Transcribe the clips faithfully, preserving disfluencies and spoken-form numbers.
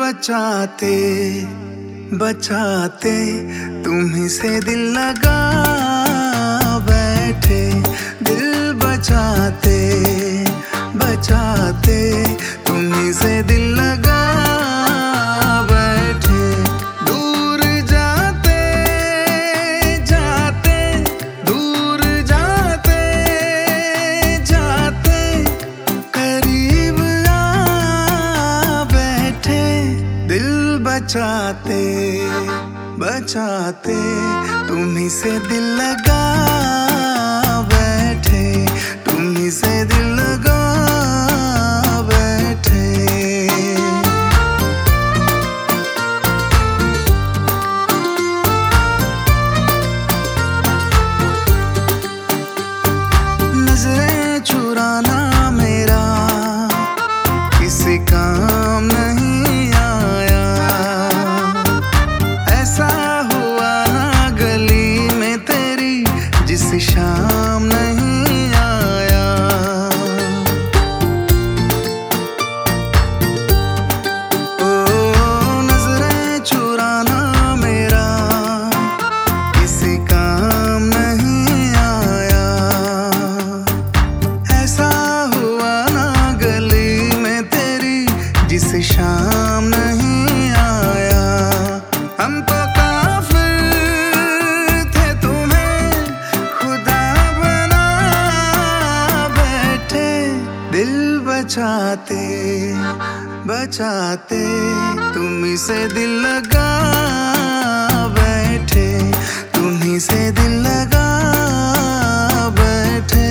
बचाते बचाते तुम्हीं से दिल लगा बैठे। दिल बचाते बचाते तुम्हीं से दिल लगा बैठे। दूर जाते जाते दूर जाते जाते करीब आ बैठे। दिल बचाते बचाते तुम्हीं से दिल लगा बैठे। तुम्हीं से दिल लगा बैठे। नजरें चुराना मेरा किसी काम नहीं आया। ऐसा हुआ ना गली में तेरी जिस शाम नहीं आया। ओ नजरें चुराना मेरा किसी काम नहीं आया। ऐसा हुआ ना गली में तेरी जिस शाम नहीं आया। हम तो दिल बचाते बचाते तुम्हीं से दिल लगा बैठे। तुम्हीं से दिल लगा बैठे।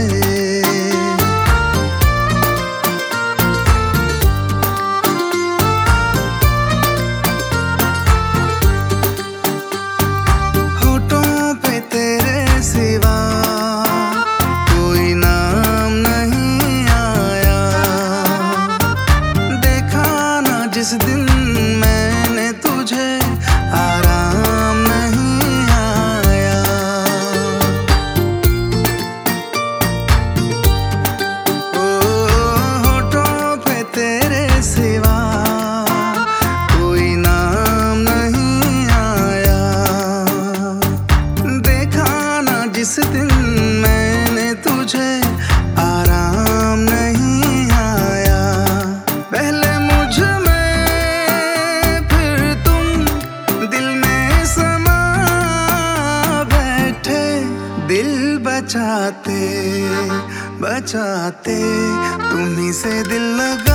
होठों पे तेरे सिवा कोई नाम नहीं जिस दिन मैंने तुझे आराम नहीं आया। ओ होठों पे तेरे सिवा कोई नाम नहीं आया। देखा ना जिस दिन मैंने तुझे आराम नहीं आया। पहले दिल बचाते बचाते तुम्हीं से दिल लगा